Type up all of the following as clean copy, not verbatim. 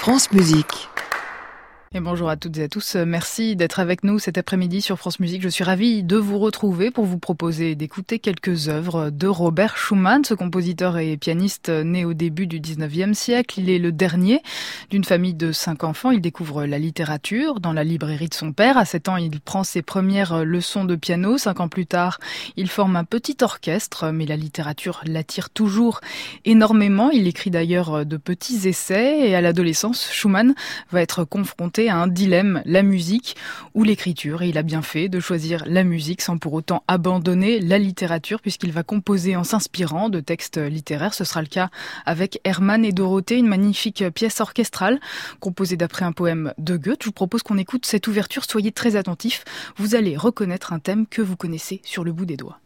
France Musique. Et bonjour à toutes et à tous, merci d'être avec nous cet après-midi sur France Musique. Je suis ravie de vous retrouver pour vous proposer d'écouter quelques œuvres de Robert Schumann, ce compositeur et pianiste né au début du 19e siècle. Il est le dernier d'une famille de 5 enfants. Il découvre la littérature dans la librairie de son père. À 7 ans, il prend ses premières leçons de piano. 5 ans plus tard, il forme un petit orchestre, mais la littérature l'attire toujours énormément. Il écrit d'ailleurs de petits essais et à l'adolescence, Schumann va être confronté à un dilemme, la musique ou l'écriture. Et il a bien fait de choisir la musique sans pour autant abandonner la littérature puisqu'il va composer en s'inspirant de textes littéraires. Ce sera le cas avec Hermann et Dorothée, une magnifique pièce orchestrale composée d'après un poème de Goethe. Je vous propose qu'on écoute cette ouverture. Soyez très attentifs. Vous allez reconnaître un thème que vous connaissez sur le bout des doigts.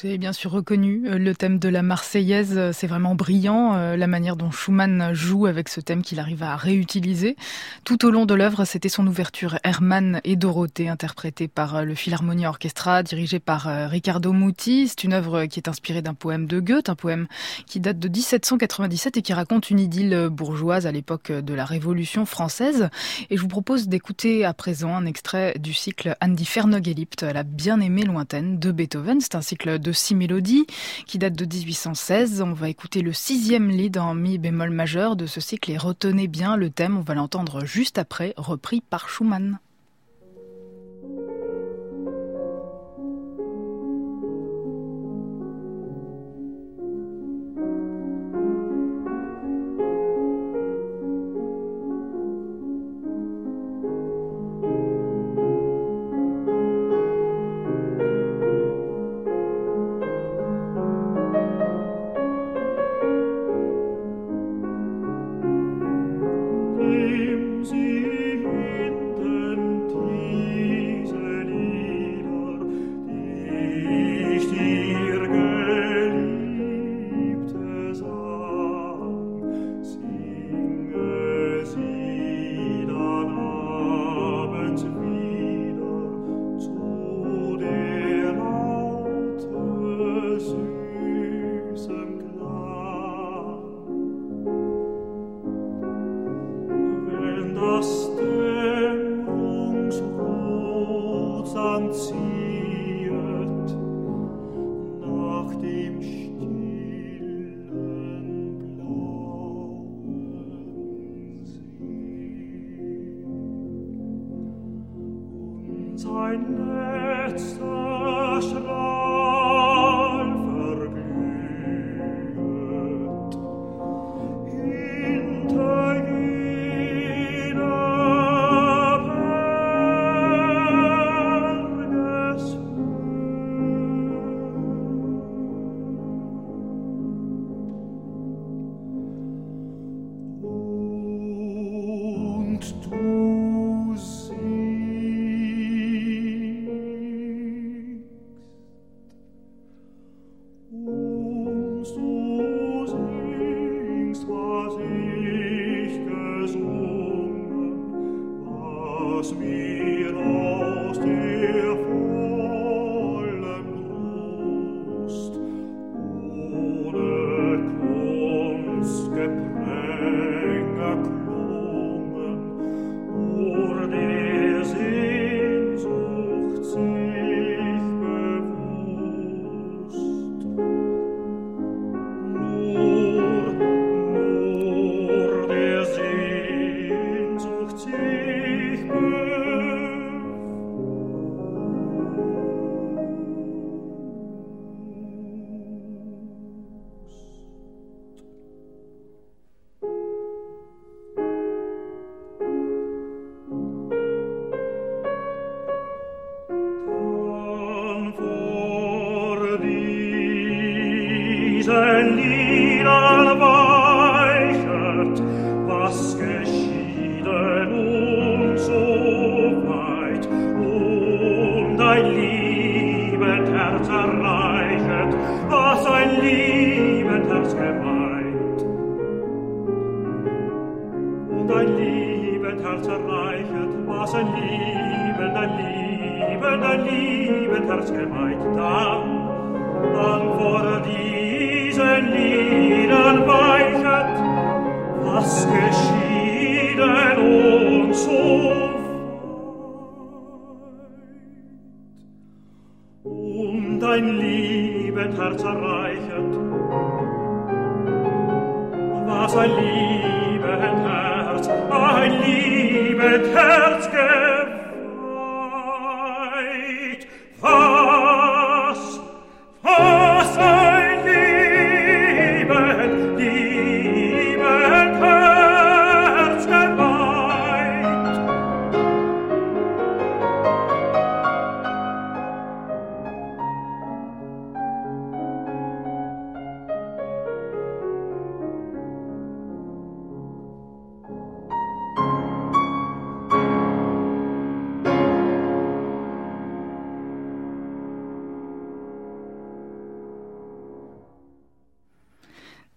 Vous avez bien sûr reconnu le thème de la Marseillaise, c'est vraiment brillant, la manière dont Schumann joue avec ce thème qu'il arrive à réutiliser. Tout au long de l'œuvre, c'était son ouverture Hermann et Dorothée, interprétée par le Philharmonia Orchestra, dirigé par Riccardo Muti. C'est une œuvre qui est inspirée d'un poème de Goethe, un poème qui date de 1797 et qui raconte une idylle bourgeoise à l'époque de la Révolution française. Et je vous propose d'écouter à présent un extrait du cycle An die ferne Geliebte, la bien-aimée lointaine de Beethoven. C'est un cycle de 6 mélodies qui date de 1816. On va écouter le 6e lied en mi bémol majeur de ce cycle et retenez bien le thème, on va l'entendre juste après, repris par Schumann.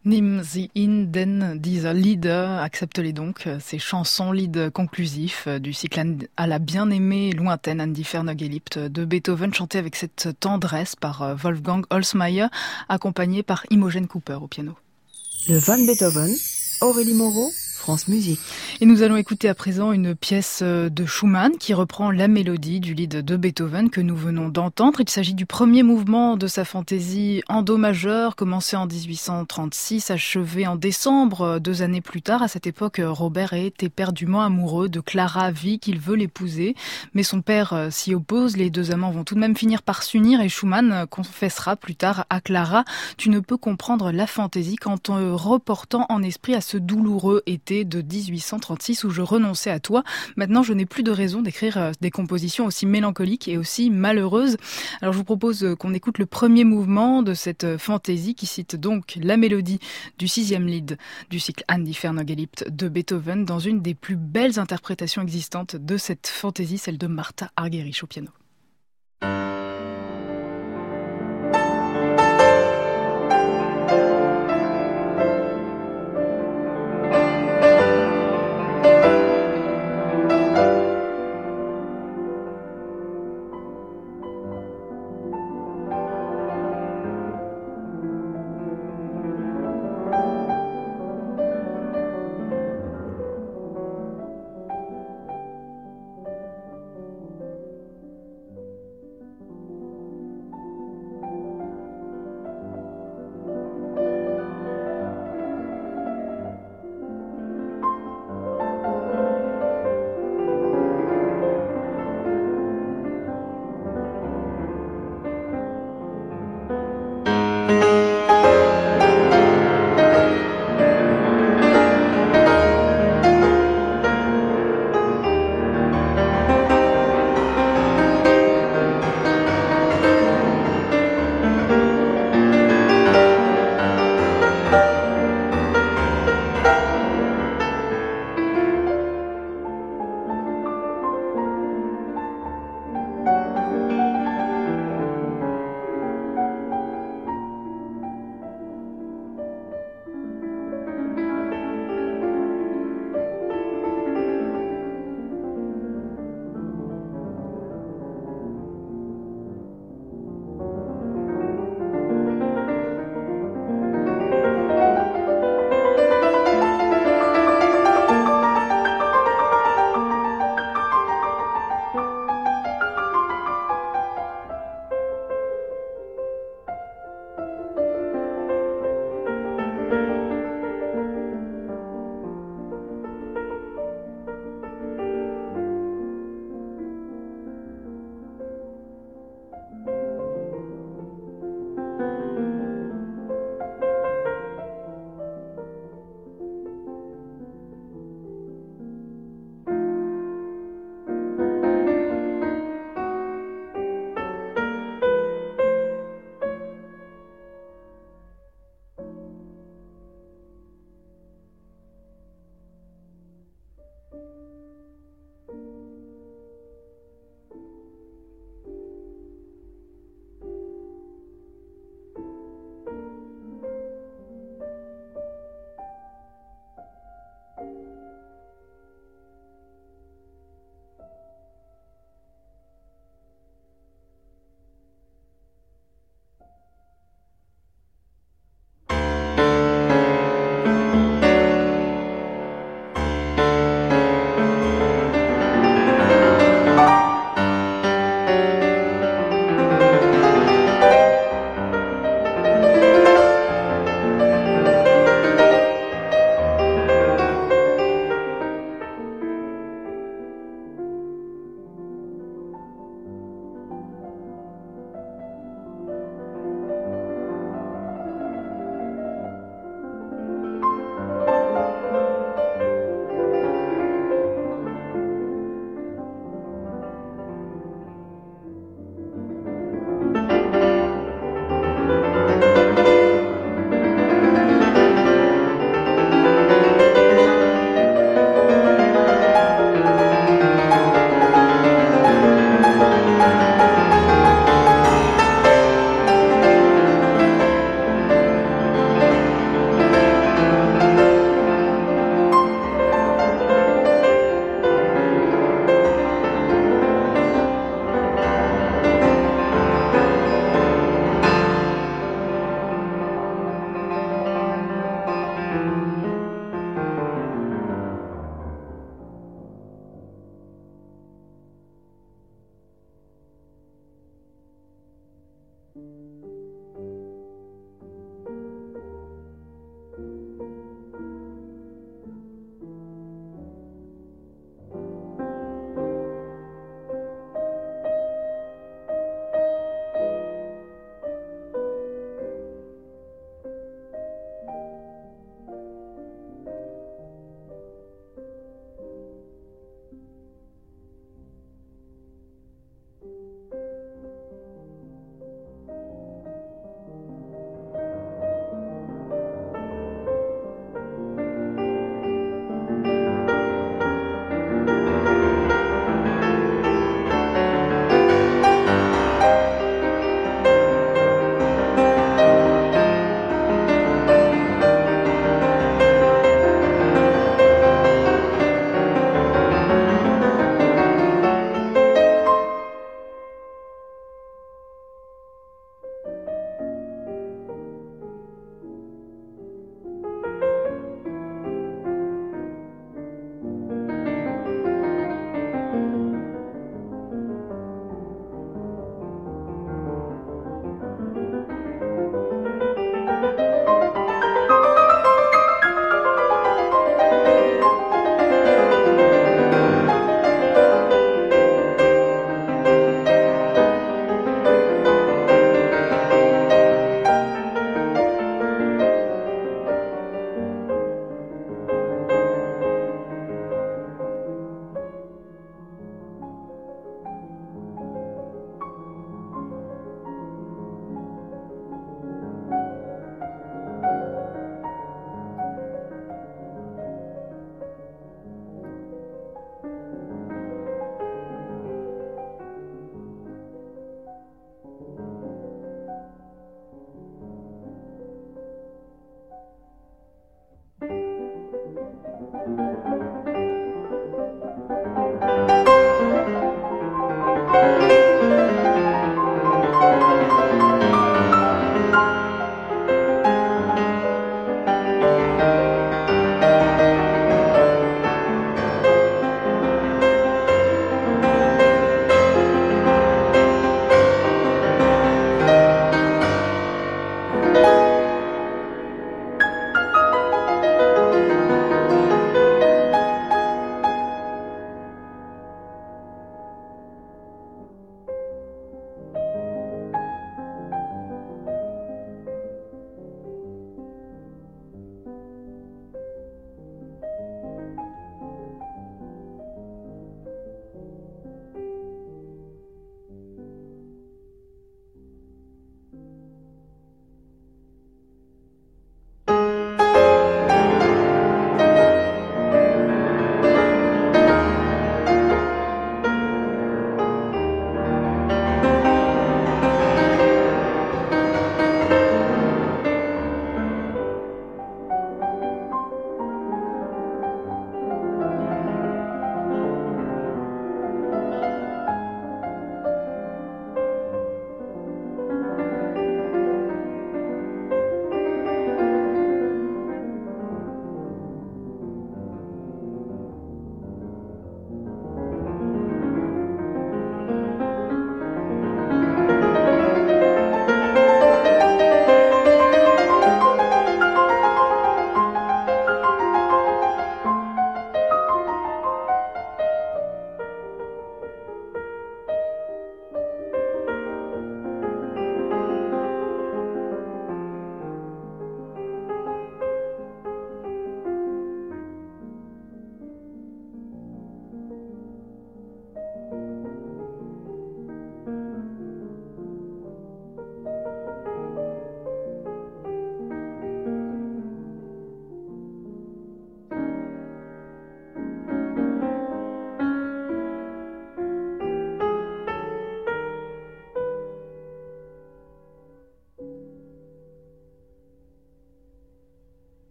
Nimm sie in den dieser Lieder, accepte-les donc, ces chansons, lead conclusif du cycle à la bien-aimée lointaine Andi Fernogelibt de Beethoven, chanté avec cette tendresse par Wolfgang Holzmeier, accompagné par Imogen Cooper au piano. Le Van Beethoven, Aurélie Moreau, France Musique. Et nous allons écouter à présent une pièce de Schumann qui reprend la mélodie du lied de Beethoven que nous venons d'entendre. Il s'agit du premier mouvement de sa fantaisie en do majeur, commencé en 1836, achevé en décembre, 2 années plus tard. À cette époque, Robert est éperdument amoureux de Clara Wieck, qu'il veut l'épouser, mais son père s'y oppose. Les deux amants vont tout de même finir par s'unir et Schumann confessera plus tard à Clara: tu ne peux comprendre la fantaisie qu'en te reportant en esprit à ce douloureux été de 1836 où je renonçais à toi. Maintenant, je n'ai plus de raison d'écrire des compositions aussi mélancoliques et aussi malheureuses. Alors, je vous propose qu'on écoute le premier mouvement de cette fantaisie qui cite donc la mélodie du 6e lied du cycle Andi Fernogelibt de Beethoven dans une des plus belles interprétations existantes de cette fantaisie, celle de Martha Argerich au piano.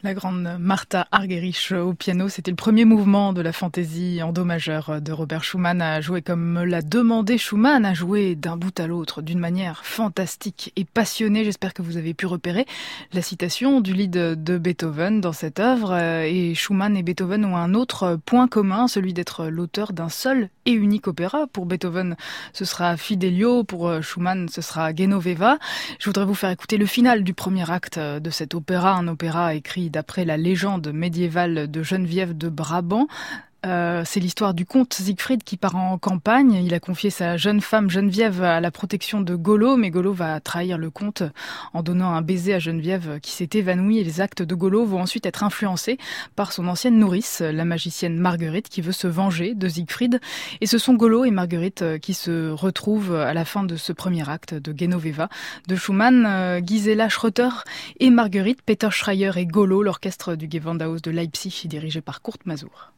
La grande Martha Argerich au piano, c'était le premier mouvement de la fantaisie en do majeur de Robert Schumann, à jouer comme l'a demandé Schumann, à jouer d'un bout à l'autre d'une manière fantastique et passionnée. J'espère que vous avez pu repérer la citation du lied de Beethoven dans cette œuvre. Et Schumann et Beethoven ont un autre point commun, celui d'être l'auteur d'un seul et unique opéra. Pour Beethoven, ce sera Fidelio, pour Schumann, ce sera Genoveva. Je voudrais vous faire écouter le final du premier acte de cet opéra, un opéra écrit d'après la légende médiévale de Geneviève de Brabant. C'est l'histoire du comte Siegfried qui part en campagne. Il a confié sa jeune femme Geneviève à la protection de Golo, mais Golo va trahir le comte en donnant un baiser à Geneviève qui s'est évanouie, et les actes de Golo vont ensuite être influencés par son ancienne nourrice, la magicienne Marguerite, qui veut se venger de Siegfried. Et ce sont Golo et Marguerite qui se retrouvent à la fin de ce premier acte de Genoveva de Schumann. Gisela Schröter et Marguerite, Peter Schreier et Golo, l'orchestre du Gewandhaus de Leipzig dirigé par Kurt Masur.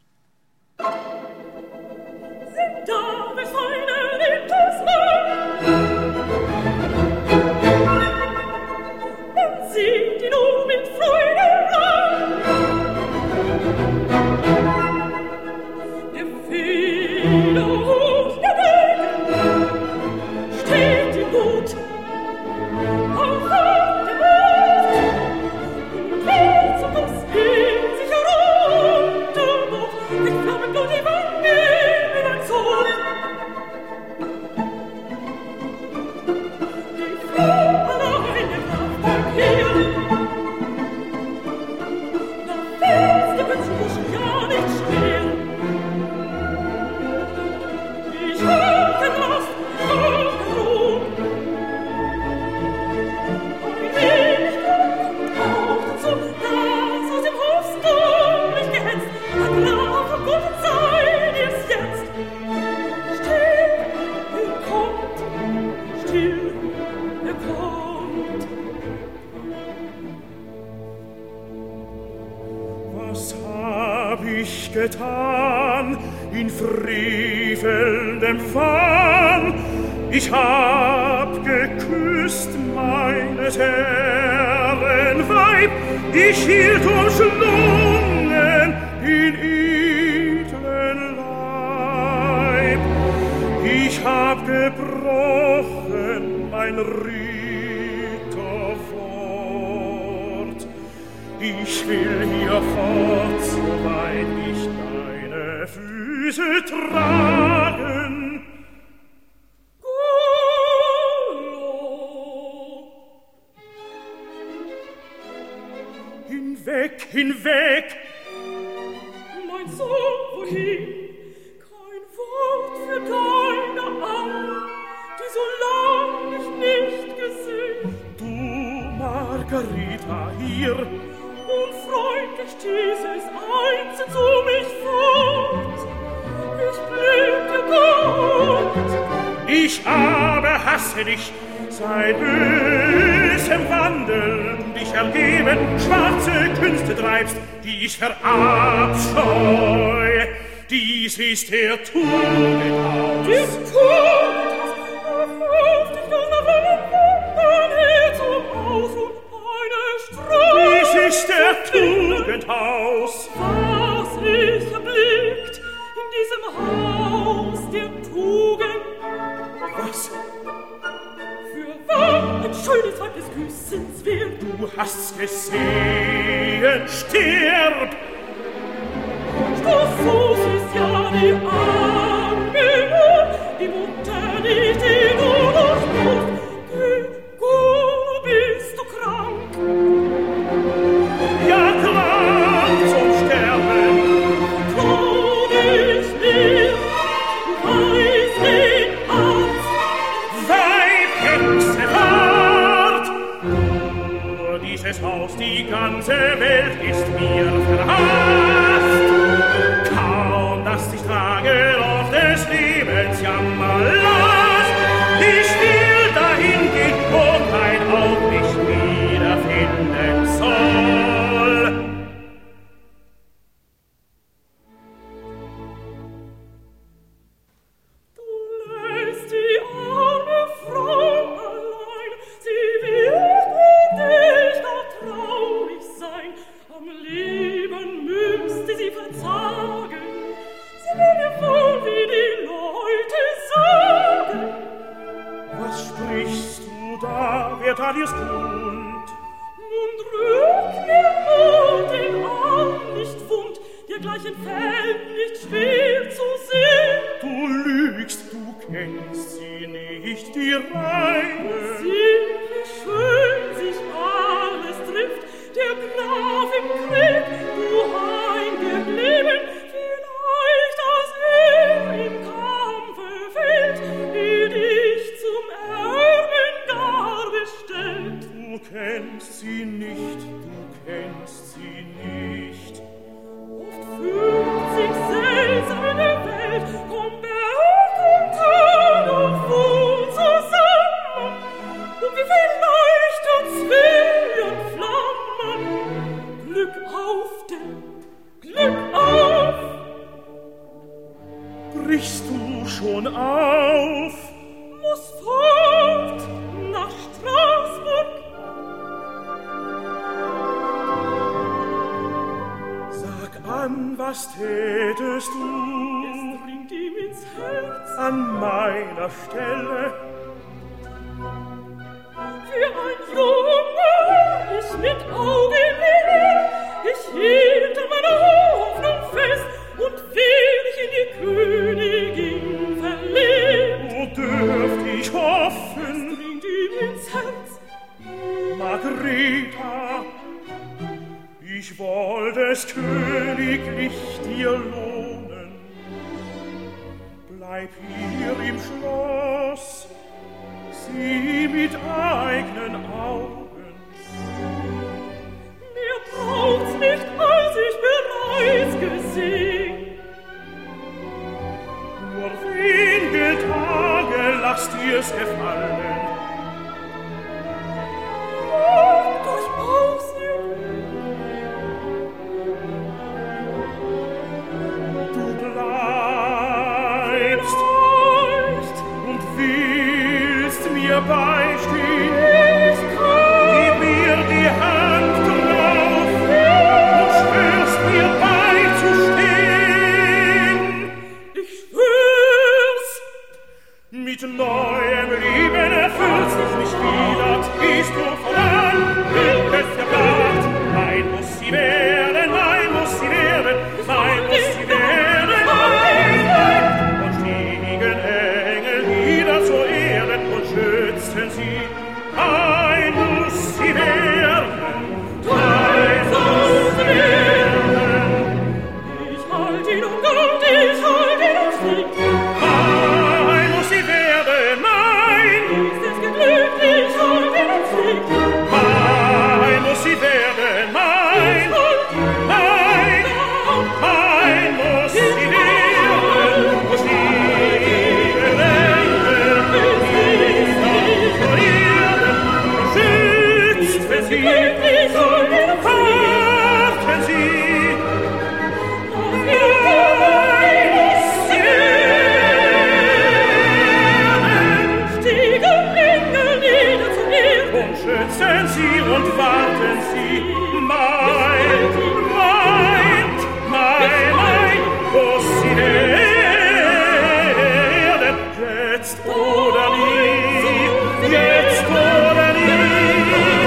Getan in frevelndem Wahn, ich hab geküsst meines Herren Weib, ich hielt umschlungen in edlen Leib, ich hab gebrochen mein Ritterwort, ich will hier fort, soweit ich deine Füße tragen. Golo! Hinweg, hinweg! Mein Sohn, wohin? Kein Wort für deine Augen, die so lang ich nicht gesehen. Du, Margarita, hier! Unfreundlich stieß es einzeln zu mich fort. Ich blickte Gott. Ich aber hasse dich, seit bösem Wandel dich ergeben, schwarze Künste treibst, die ich verabscheu. Dies ist der Tugendhaus. Der Tugendhaus, auf dich nur nach mein Herz aus und dies ist der Tugendhaus. Was ich erblickt in diesem Haus der Tugend. Was? Für wahr ein schönes Weib des Küssens wert. Du hast's gesehen, stirb! Stofffuß ist ja die Angehör, die Mutter nicht, die du noch musst. Golo, bist du krank? Ja, krank zum Sterben. Tod ich mir, du weißt den Arzt. Weib, Hexe, wart! Nur dieses Haus, die ganze Welt ist mir verhasst. Kaum, dass ich trage auf des Lebens Jammerlast. Ich will dahin gehen, wo kein Auge mich wiederfinden soll. Du lässt die arme Frau allein, sie wird um dich noch traurig sein, am er tat dir's kund. Nun drück mir nur den Arm nicht wund, dergleichen fällt nicht schwer zu sehen. Du lügst, du kennst sie nicht, die Reine. Sieh, wie schön sich alles trifft, der Graf im Krieg, du eingeblieben, vielleicht als im Kampfe fällt, die dich zum Erben gar bestellt. Du kennst sie nicht, du kennst sie nicht. Oft fühlt sich seltsam in der Welt, komm Berg und Tal und wohl zusammen, und wie viel leuchtet's Will und Flammen. Glück auf, denn Glück auf! Brichst du schon auf? Muss fort nach Straßburg. Sag an, was tätest du? Es dringt ihm ins Herz an meiner Stelle. Für ein Junge, ich mit Augenlider, ich hielt an meiner Hoffnung fest und will ich in die Königin verliebt. Wo dürft ich hoffen? Es dringt ihm ins Herz. Margareta, ich wollte es königlich dir lohnen. Bleib hier im Schloss, sieh mit eigenen Augen. Mir braucht's nicht, als ich bereits gesehen. Nur wenige Tage lasst ihr's gefallen. Oh, durchaus du bleibst und willst mir beistehen. Gib mir die Hand drauf und schwörst mir beizustehen. Ich schwör's. Mit neuem Leben erfüllt sich nicht wieder. Gehst du voran, Hilfe verklagt. Mein muss sie werden, mein muss sie werden, mein muss sie werden, mein. Und stiegen Engel nieder zur Erde und schützten sie. Mein muss sie werden, mein muss sie werden. Ich halt ihn um Gott, ich halt ihn um Strick. Mein muss sie werden, mein. Ist es geglückt, ich halt ihn um Strick. Mein muss sie werden, mein. Mein, mein muss sie werden. Und stiegen Engel nieder zur Erde und schützten sie. Warten sie. Mein muss sie werden. Stiegen Engel nieder zur Erde und schützen sie und warten sie. Mein, muss sie werden. Jetzt oder nie, jetzt oder nie.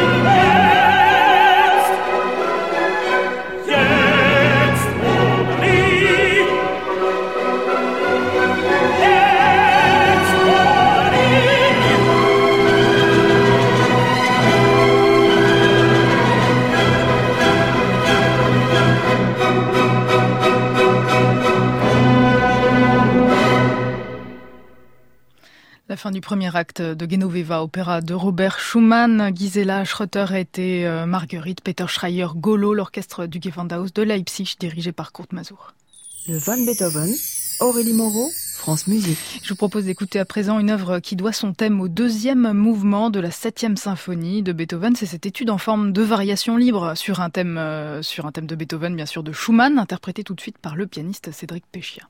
Jetzt oder nie. Jetzt oder nie. La fin du premier acte de Genoveva, opéra de Robert Schumann. Gisela Schröter était Marguerite, Peter Schreier, Golo, l'orchestre du Gewandhaus de Leipzig, dirigé par Kurt Masur. Le Van Beethoven, Aurélie Moreau, France Musique. Je vous propose d'écouter à présent une œuvre qui doit son thème au deuxième mouvement de la 7e symphonie de Beethoven. C'est cette étude en forme de variation libre sur un thème de Beethoven, bien sûr, de Schumann, interprété tout de suite par le pianiste Cédric Péchia.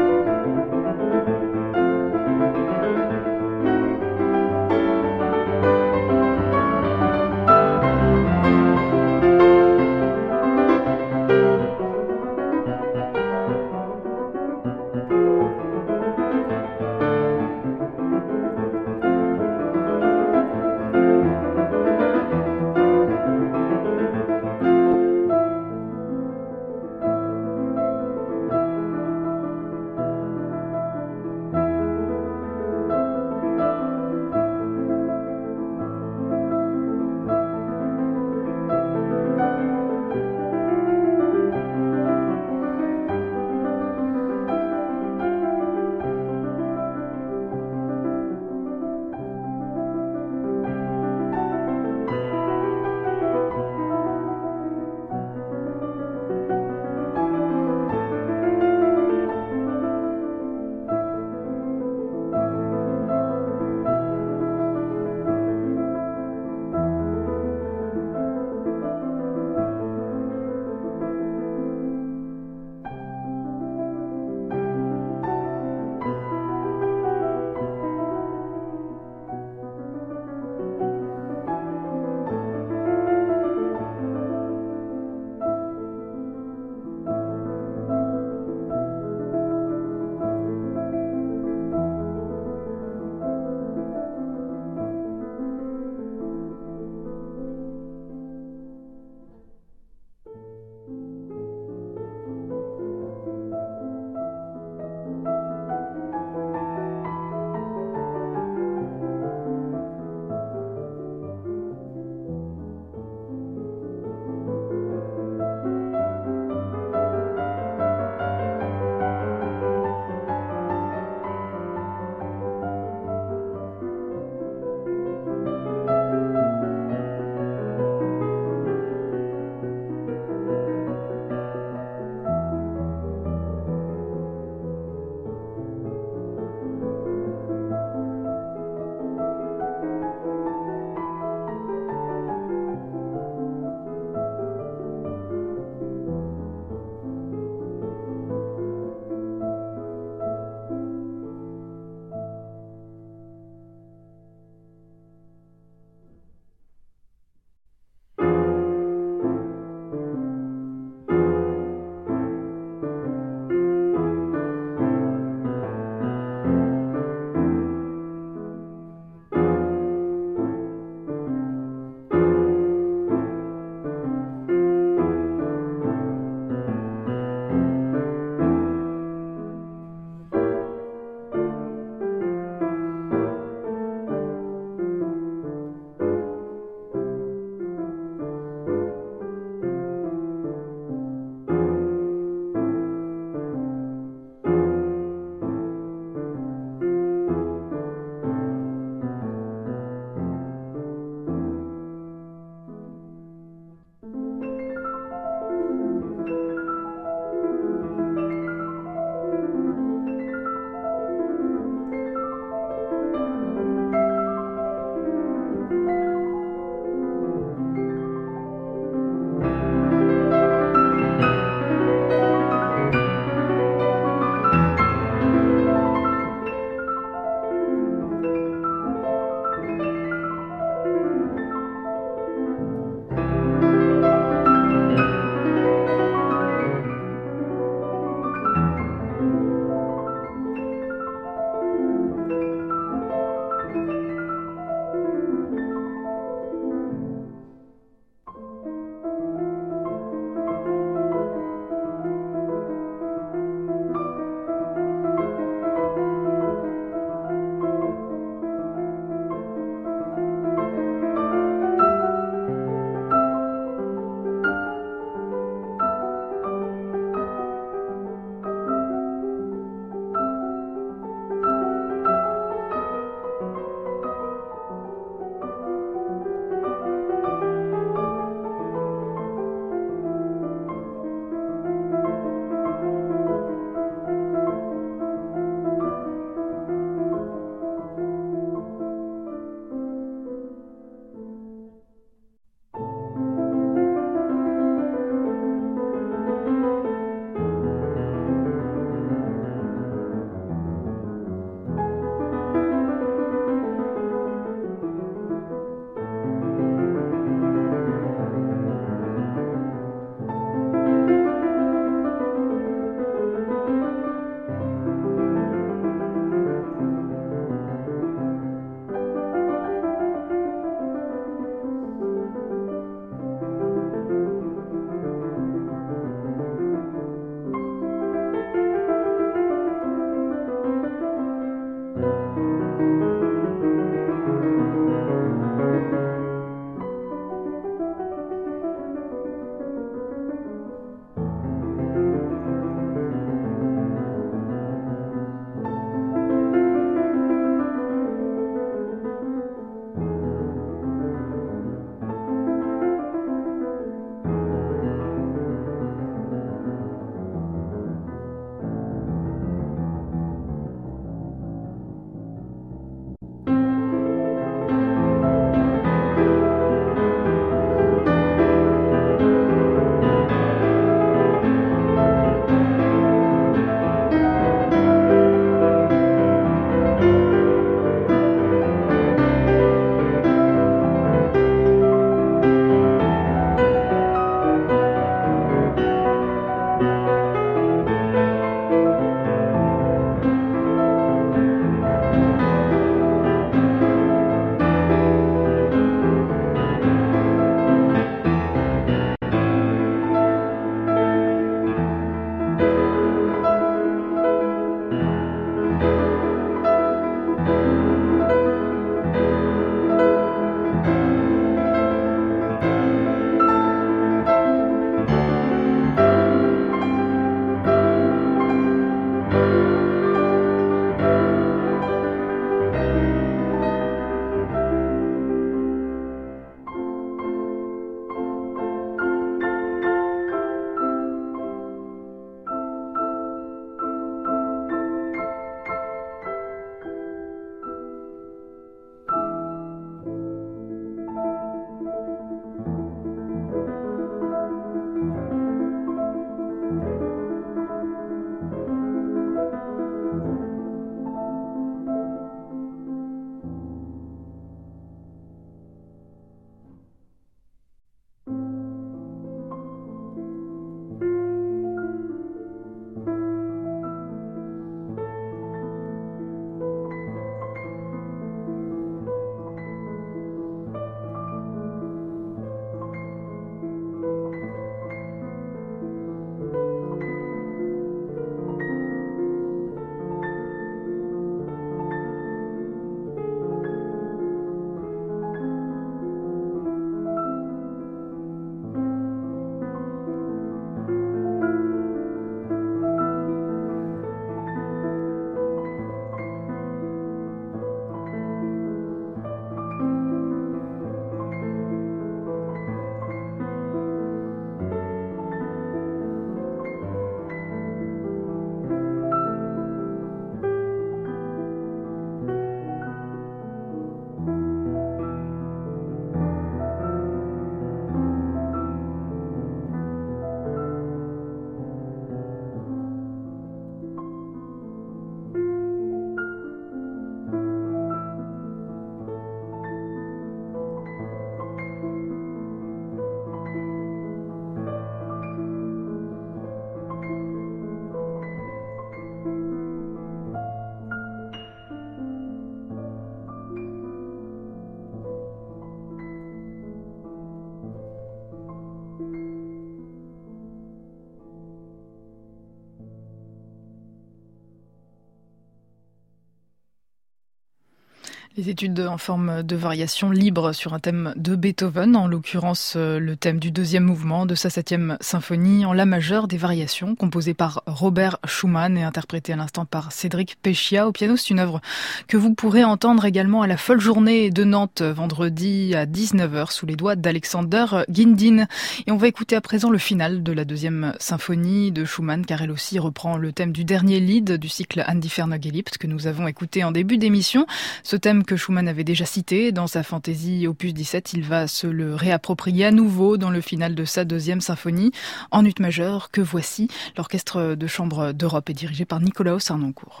Les études en forme de variation libre sur un thème de Beethoven, en l'occurrence le thème du deuxième mouvement de sa 7e symphonie en la majeure des variations, composée par Robert Schumann et interprétée à l'instant par Cédric Pechia au piano. C'est une œuvre que vous pourrez entendre également à la Folle Journée de Nantes vendredi à 19h sous les doigts d'Alexander Guindin. Et on va écouter à présent le final de la deuxième symphonie de Schumann, car elle aussi reprend le thème du dernier lied du cycle An die ferne Geliebte que nous avons écouté en début d'émission. Ce thème que Schumann avait déjà cité dans sa fantaisie opus 17, il va se le réapproprier à nouveau dans le final de sa deuxième symphonie en ut majeur que voici. L'orchestre de chambre d'Europe est dirigé par Nicolaos Harnoncourt.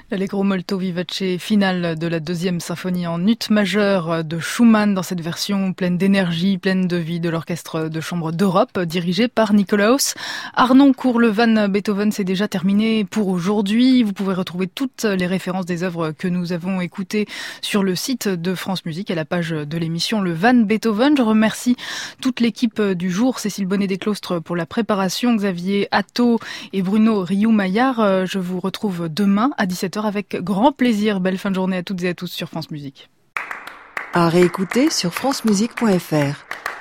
L'Allegro molto vivace finale de la deuxième symphonie en ut majeur de Schumann dans cette version pleine d'énergie, pleine de vie de l'orchestre de chambre d'Europe dirigé par Nikolaus Arnoncourt. Le Van Beethoven, c'est déjà terminé pour aujourd'hui. Vous pouvez retrouver toutes les références des œuvres que nous avons écoutées sur le site de France Musique à la page de l'émission Le Van Beethoven. Je remercie toute l'équipe du jour, Cécile Bonnet-Desclostres pour la préparation, Xavier Atto et Bruno Rioux-Maillard. Je vous retrouve demain à 17h avec grand plaisir. Belle fin de journée à toutes et à tous sur France Musique. À réécouter sur francemusique.fr.